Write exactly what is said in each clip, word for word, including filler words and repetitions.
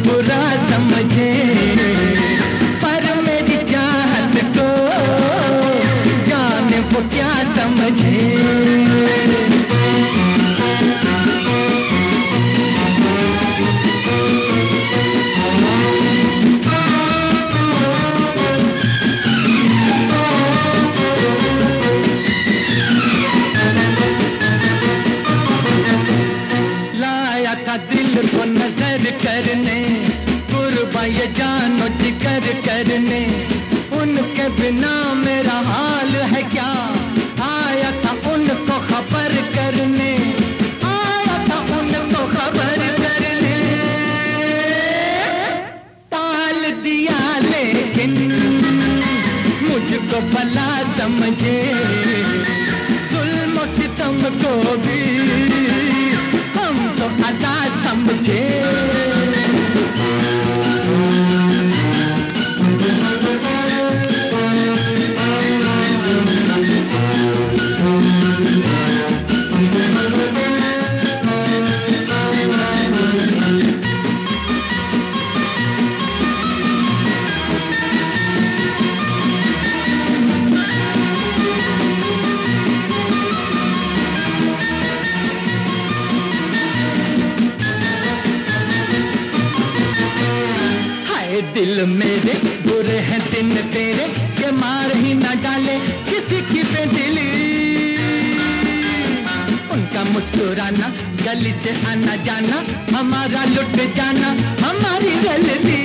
बुरा समझे, पर मेरी चाहत को जाने वो क्या समझे। दिल को नजर करने, कुर्बान ये जानो जिक्र करने, उनके बिना मेरा हाल है क्या। आया था उनको खबर करने, आया था उनको खबर करने, टाल दिया लेकिन मुझको भला समझे, जुल्म सितम को भी तो अदा समझे। दिल मेरे बुरे हैं दिन तेरे, के मार ही न डाले किसी की बेदिली। उनका मुस्कुराना, गली से आना जाना, हमारा लुट जाना हमारी गलती।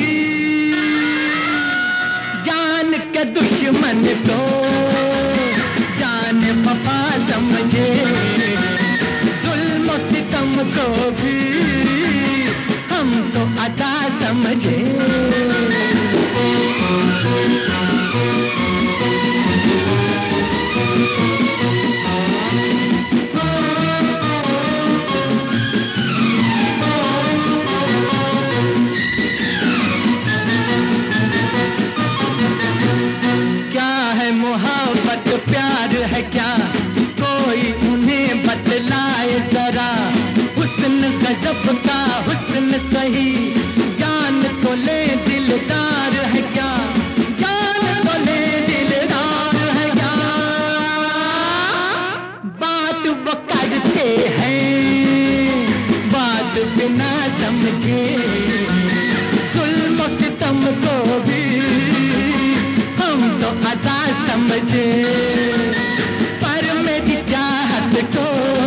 जान के दुश्मन को जान वफा समझे, जुल्म सितम को भी हम तो अदा समझे। क्या है मोहब्बत प्यार है क्या, कोई उन्हें बतलाए जरा। हुस्न गजब का हुस्न सही, जान तो ले दिलदार है क्या, जान तो ले दिलदार है क्या। बात वो करते हैं बात बिना समझे, जुल्म सितम को भी हम तो अदा समझे, पर मेरी चाहत को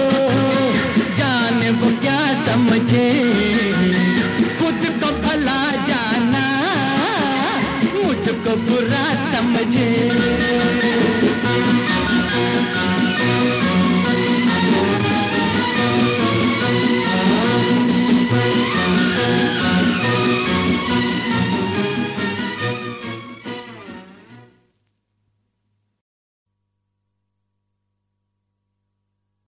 जाने वो क्या समझे। खुद को भला जाना मुझको बुरा समझे।